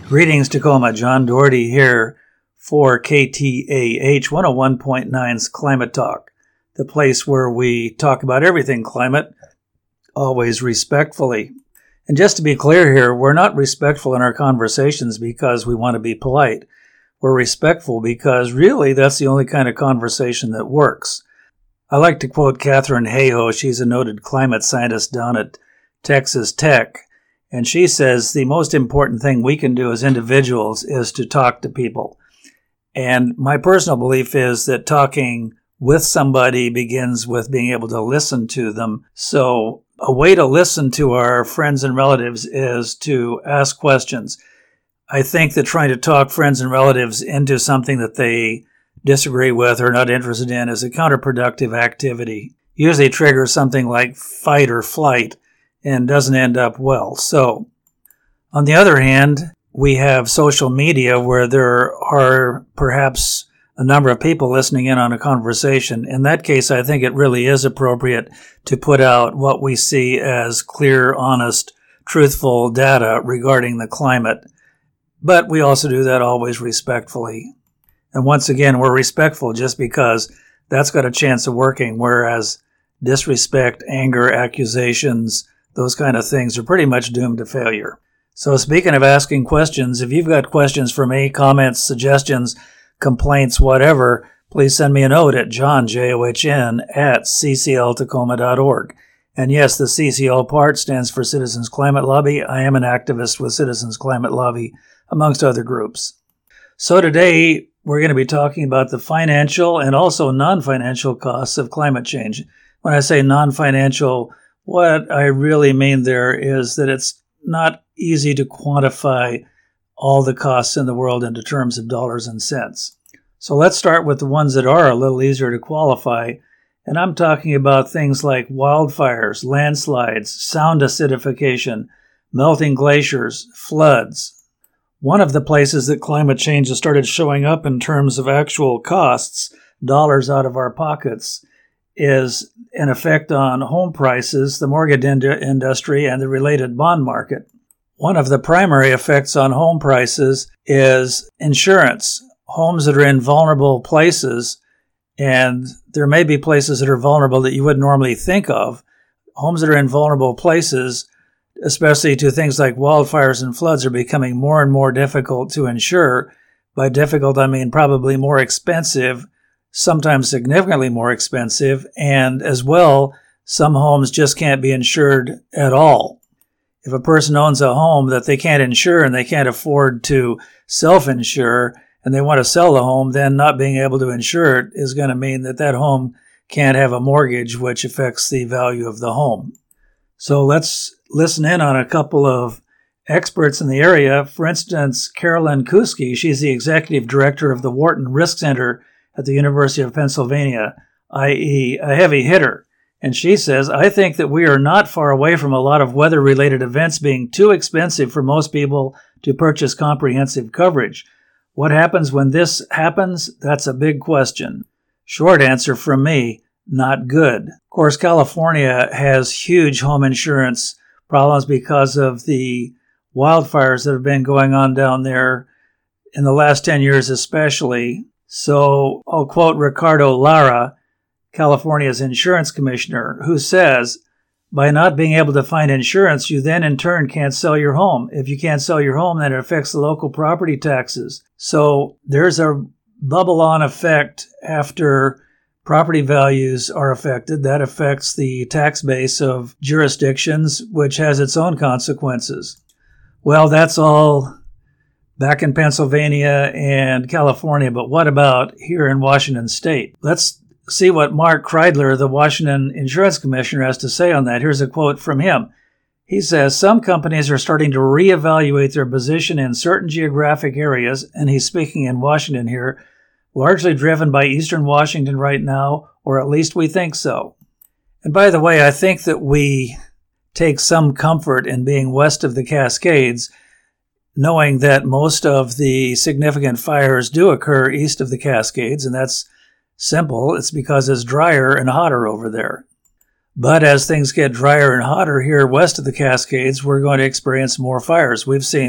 Greetings, Tacoma. John Doherty here for KTAH 101.9's Climate Talk, the place where we talk about everything climate, always respectfully. And just to be clear here, we're not respectful in our conversations because we want to be polite. We're respectful because really that's the only kind of conversation that works. I like to quote Katharine Hayhoe. She's a noted climate scientist down at Texas Tech. And she says the most important thing we can do as individuals is to talk to people. And my personal belief is that talking with somebody begins with being able to listen to them. So a way to listen to our friends and relatives is to ask questions. I think that trying to talk friends and relatives into something that they disagree with or not interested in is a counterproductive activity. Usually triggers something like fight or flight and doesn't end up well. So, on the other hand, we have social media where there are perhaps a number of people listening in on a conversation. In that case, I think it really is appropriate to put out what we see as clear, honest, truthful data regarding the climate. But we also do that always respectfully. And once again, we're respectful just because that's got a chance of working, whereas disrespect, anger, accusations, those kind of things are pretty much doomed to failure. So speaking of asking questions, if you've got questions for me, comments, suggestions, complaints, whatever, please send me a note at john, at ccltacoma.org. And yes, the CCL part stands for Citizens Climate Lobby. I am an activist with Citizens Climate Lobby, amongst other groups. So today, we're going to be talking about the financial and also non-financial costs of climate change. When I say non-financial, what I really mean there is that it's not easy to quantify all the costs in the world into terms of dollars and cents. So let's start with the ones that are a little easier to qualify. And I'm talking about things like wildfires, landslides, sound acidification, melting glaciers, floods. One of the places that climate change has started showing up in terms of actual costs, dollars out of our pockets, is an effect on home prices, the mortgage industry, and the related bond market. One of the primary effects on home prices is insurance. Homes that are in vulnerable places, and there may be places that are vulnerable that you wouldn't normally think of. Homes that are in vulnerable places, especially to things like wildfires and floods, are becoming more and more difficult to insure. By difficult, I mean probably more expensive, sometimes significantly more expensive, and as well, some homes just can't be insured at all. If a person owns a home that they can't insure and they can't afford to self-insure, and they want to sell the home, then not being able to insure it is going to mean that that home can't have a mortgage, which affects the value of the home. So let's listen in on a couple of experts in the area. For instance, Carolyn Kuski, she's the executive director of the Wharton Risk Center at the University of Pennsylvania, i.e. a heavy hitter. And she says, I think that we are not far away from a lot of weather-related events being too expensive for most people to purchase comprehensive coverage. What happens when this happens? That's a big question. Short answer from me, not good. Of course, California has huge home insurance problems because of the wildfires that have been going on down there in the last 10 years especially. So I'll quote Ricardo Lara, California's insurance commissioner, who says, by not being able to find insurance, you then in turn can't sell your home. If you can't sell your home, then it affects the local property taxes. So there's a bubble-on effect after property values are affected. That affects the tax base of jurisdictions, which has its own consequences. Well, that's all back in Pennsylvania and California, but what about here in Washington State? Let's see what Mark Kreidler, the Washington Insurance Commissioner, has to say on that. Here's a quote from him. He says, some companies are starting to reevaluate their position in certain geographic areas, and he's speaking in Washington here, largely driven by Eastern Washington right now, or at least we think so. And by the way, I think that we take some comfort in being west of the Cascades, knowing that most of the significant fires do occur east of the Cascades, and that's simple. It's because it's drier and hotter over there. But as things get drier and hotter here west of the Cascades, we're going to experience more fires. We've seen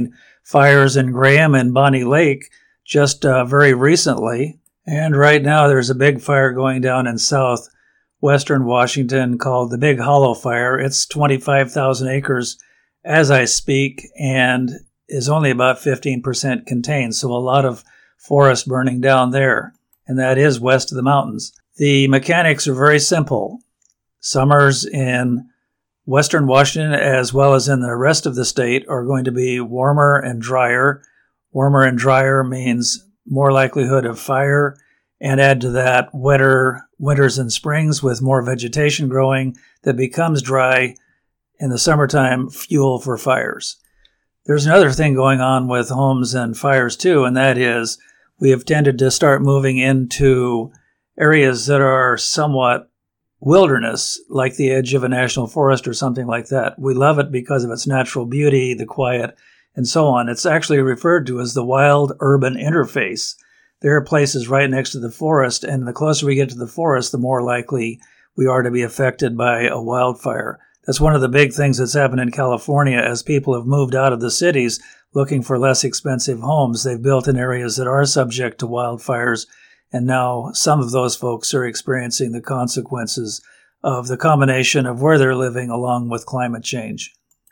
fires in Graham and Bonnie Lake just very recently. And right now there's a big fire going down in southwestern Washington called the Big Hollow Fire. It's 25,000 acres as I speak and is only about 15% contained. So a lot of forest burning down there. And that is west of the mountains. The mechanics are very simple. Summers in western Washington, as well as in the rest of the state, are going to be warmer and drier. Warmer and drier means more likelihood of fire, and add to that wetter winters and springs with more vegetation growing that becomes dry in the summertime, fuel for fires. There's another thing going on with homes and fires too, and that is we have tended to start moving into areas that are somewhat wilderness, like the edge of a national forest or something like that. We love it because of its natural beauty, the quiet, and so on. It's actually referred to as the wild-urban interface. There are places right next to the forest, and the closer we get to the forest, the more likely we are to be affected by a wildfire. That's one of the big things that's happened in California as people have moved out of the cities looking for less expensive homes. They've built in areas that are subject to wildfires, and now some of those folks are experiencing the consequences of the combination of where they're living along with climate change.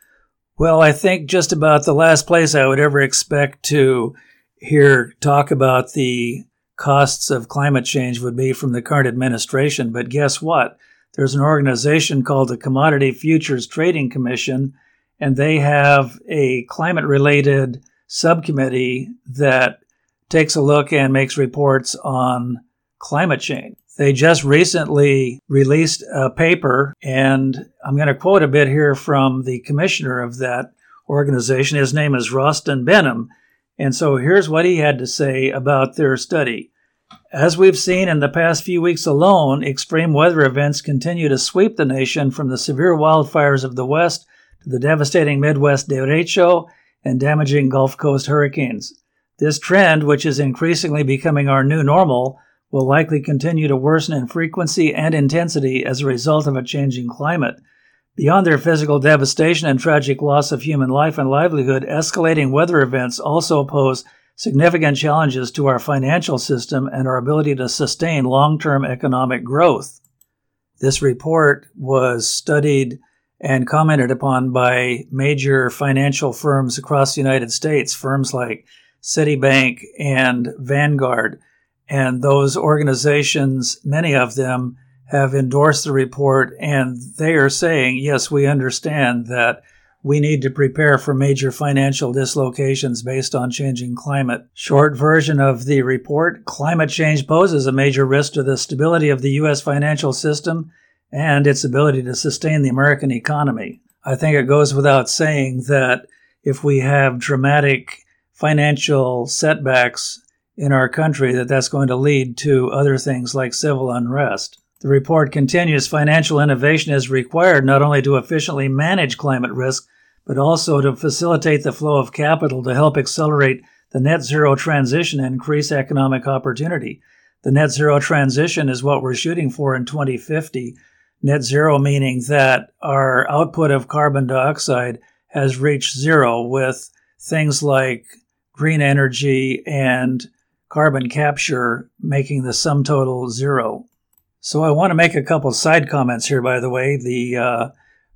Well, I think just about the last place I would ever expect to hear talk about the costs of climate change would be from the current administration. But guess what? There's an organization called the Commodity Futures Trading Commission, and they have a climate-related subcommittee that takes a look and makes reports on climate change. They just recently released a paper, and I'm going to quote a bit here from the commissioner of that organization. His name is Rostin Benham, and so here's what he had to say about their study. As we've seen in the past few weeks alone, extreme weather events continue to sweep the nation from the severe wildfires of the West to the devastating Midwest derecho and damaging Gulf Coast hurricanes. This trend, which is increasingly becoming our new normal, will likely continue to worsen in frequency and intensity as a result of a changing climate. Beyond their physical devastation and tragic loss of human life and livelihood, escalating weather events also pose significant challenges to our financial system and our ability to sustain long-term economic growth. This report was studied and commented upon by major financial firms across the United States, firms like Citibank and Vanguard. And those organizations, many of them, have endorsed the report, and they are saying, yes, we understand that we need to prepare for major financial dislocations based on changing climate. Short version of the report, climate change poses a major risk to the stability of the U.S. financial system and its ability to sustain the American economy. I think it goes without saying that if we have dramatic financial setbacks in our country, that's going to lead to other things like civil unrest. The report continues, financial innovation is required not only to efficiently manage climate risk, but also to facilitate the flow of capital to help accelerate the net zero transition and increase economic opportunity. The net zero transition is what we're shooting for in 2050. Net zero meaning that our output of carbon dioxide has reached zero, with things like green energy and carbon capture making the sum total zero. So I want to make a couple side comments here, by the way. The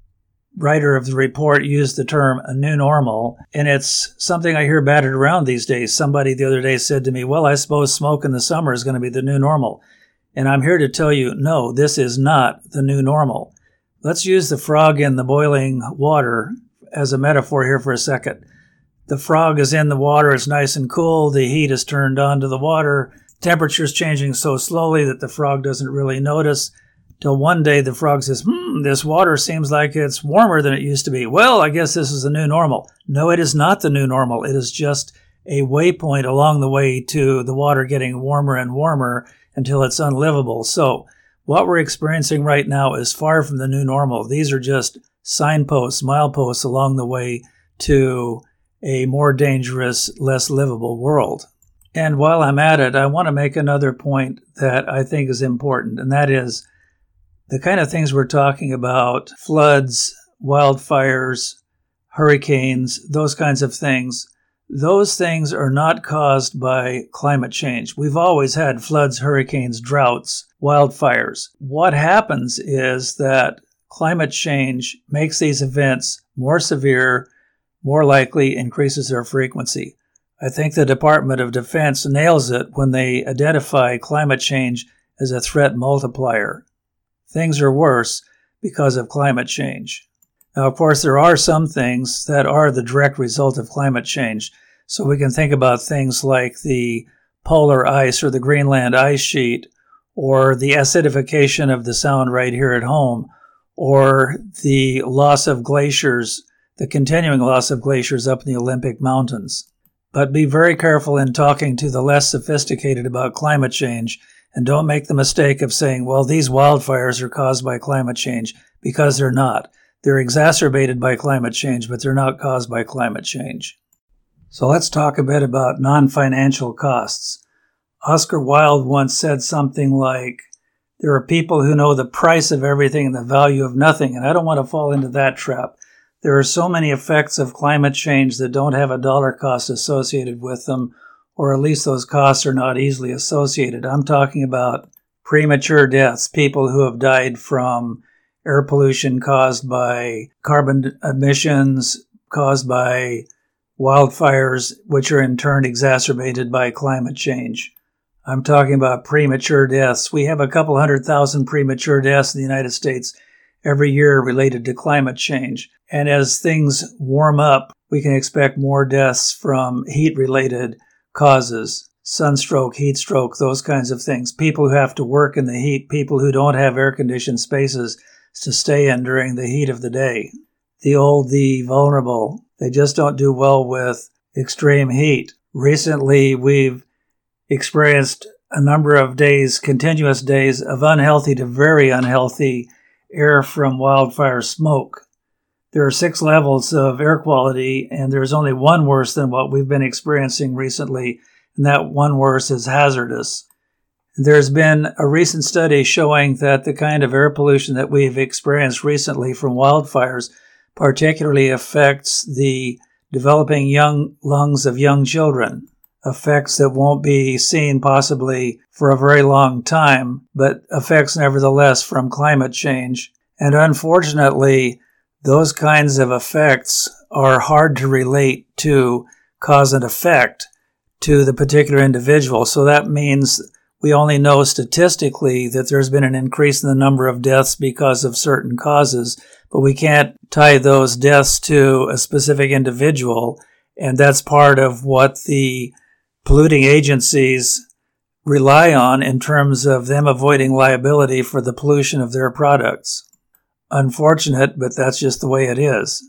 writer of the report used the term a new normal, and it's something I hear battered around these days. Somebody the other day said to me, well, I suppose smoke in the summer is going to be the new normal. And I'm here to tell you, no, this is not the new normal. Let's use the frog in the boiling water as a metaphor here for a second. The frog is in the water, it's nice and cool, the heat is turned on to the water, temperature's changing so slowly that the frog doesn't really notice, till one day the frog says, this water seems like it's warmer than it used to be. Well, I guess this is the new normal. No, it is not the new normal. It is just a waypoint along the way to the water getting warmer and warmer until it's unlivable. So what we're experiencing right now is far from the new normal. These are just signposts, mileposts along the way to a more dangerous, less livable world. And while I'm at it, I want to make another point that I think is important, and that is the kind of things we're talking about, floods, wildfires, hurricanes, those kinds of things, those things are not caused by climate change. We've always had floods, hurricanes, droughts, wildfires. What happens is that climate change makes these events more severe, more likely, increases their frequency. I think the Department of Defense nails it when they identify climate change as a threat multiplier. Things are worse because of climate change. Now, of course, there are some things that are the direct result of climate change. So we can think about things like the polar ice or the Greenland ice sheet, or the acidification of the Sound right here at home, or the loss of glaciers, the continuing loss of glaciers up in the Olympic Mountains. But be very careful in talking to the less sophisticated about climate change, and don't make the mistake of saying, well, these wildfires are caused by climate change, because they're not. They're exacerbated by climate change, but they're not caused by climate change. So let's talk a bit about non-financial costs. Oscar Wilde once said something like, there are people who know the price of everything and the value of nothing, and I don't want to fall into that trap. There are so many effects of climate change that don't have a dollar cost associated with them, or at least those costs are not easily associated. I'm talking about premature deaths, people who have died from air pollution caused by carbon emissions, caused by wildfires, which are in turn exacerbated by climate change. I'm talking about premature deaths. We have a couple 100,000 premature deaths in the United States every year related to climate change. And as things warm up, we can expect more deaths from heat-related causes, sunstroke, heat stroke, those kinds of things. People who have to work in the heat, people who don't have air-conditioned spaces to stay in during the heat of the day. The old, the vulnerable, they just don't do well with extreme heat. Recently, we've experienced a number of days, continuous days, of unhealthy to very unhealthy air from wildfire smoke. There are 6 levels of air quality, and there's only one worse than what we've been experiencing recently, and that one worse is hazardous. There's been a recent study showing that the kind of air pollution that we've experienced recently from wildfires particularly affects the developing young lungs of young children, effects that won't be seen possibly for a very long time, but effects nevertheless from climate change. And unfortunately, those kinds of effects are hard to relate to cause and effect to the particular individual. So that means we only know statistically that there's been an increase in the number of deaths because of certain causes, but we can't tie those deaths to a specific individual. And that's part of what the polluting agencies rely on in terms of them avoiding liability for the pollution of their products. Unfortunate, but that's just the way it is.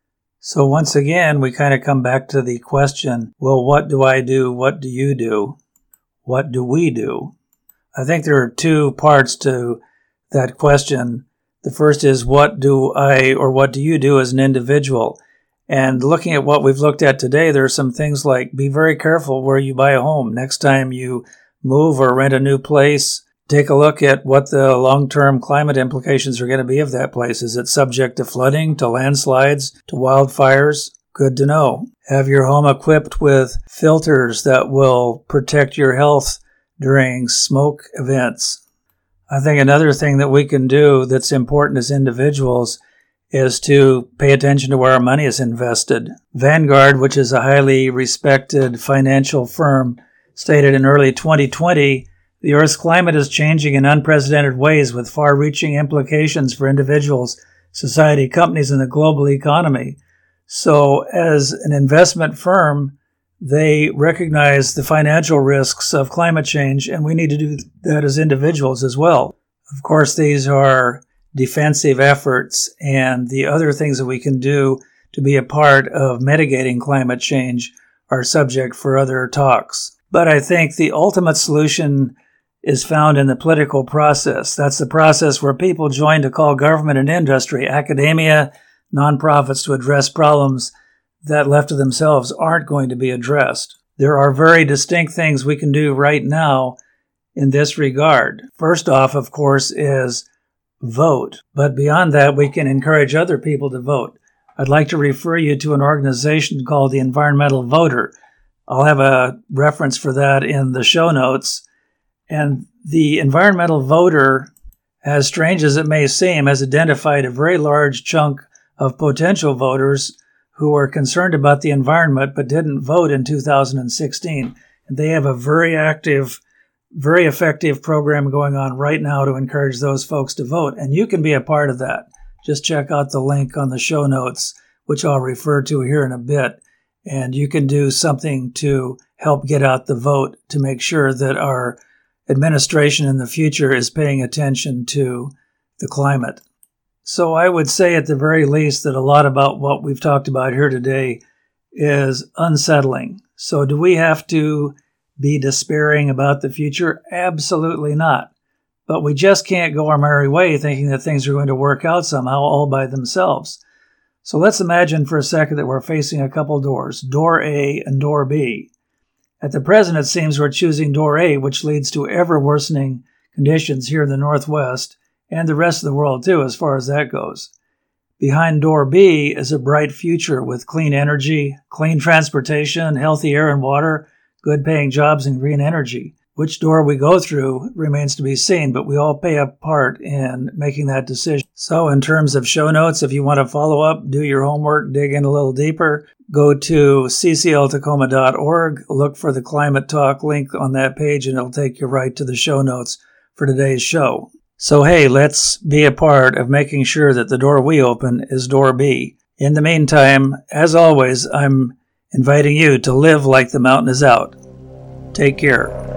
So once again, we kind of come back to the question, well, what do I do? What do you do? What do we do? I think there are 2 parts to that question. The first is, what do I or what do you do as an individual? And looking at what we've looked at today, there are some things like be very careful where you buy a home. Next time you move or rent a new place, take a look at what the long-term climate implications are going to be of that place. Is it subject to flooding, to landslides, to wildfires? Good to know. Have your home equipped with filters that will protect your health during smoke events. I think another thing that we can do that's important as individuals is to pay attention to where our money is invested. Vanguard, which is a highly respected financial firm, stated in early 2020, the Earth's climate is changing in unprecedented ways with far-reaching implications for individuals, society, companies, and the global economy. So as an investment firm, they recognize the financial risks of climate change, and we need to do that as individuals as well. Of course, these are defensive efforts, and the other things that we can do to be a part of mitigating climate change are subject for other talks. But I think the ultimate solution is found in the political process. That's the process where people join to call government and industry, academia, nonprofits to address problems that left to themselves aren't going to be addressed. There are very distinct things we can do right now in this regard. First off, of course, is vote. But beyond that, we can encourage other people to vote. I'd like to refer you to an organization called the Environmental Voter. I'll have a reference for that in the show notes. And the Environmental Voter, as strange as it may seem, has identified a very large chunk of potential voters who are concerned about the environment but didn't vote in 2016. And they have a very active, very effective program going on right now to encourage those folks to vote. And you can be a part of that. Just check out the link on the show notes, which I'll refer to here in a bit. And you can do something to help get out the vote to make sure that our administration in the future is paying attention to the climate. So I would say at the very least that a lot about what we've talked about here today is unsettling. So do we have to be despairing about the future? Absolutely not. But we just can't go our merry way thinking that things are going to work out somehow all by themselves. So let's imagine for a second that we're facing a couple doors, door A and door B. At the present, it seems we're choosing door A, which leads to ever-worsening conditions here in the Northwest and the rest of the world, too, as far as that goes. Behind door B is a bright future with clean energy, clean transportation, healthy air and water, good-paying jobs, and green energy. Which door we go through remains to be seen, but we all play a part in making that decision. So in terms of show notes, if you want to follow up, do your homework, dig in a little deeper, go to ccltacoma.org, look for the Climate Talk link on that page, and it'll take you right to the show notes for today's show. So hey, let's be a part of making sure that the door we open is door B. In the meantime, as always, I'm inviting you to live like the mountain is out. Take care.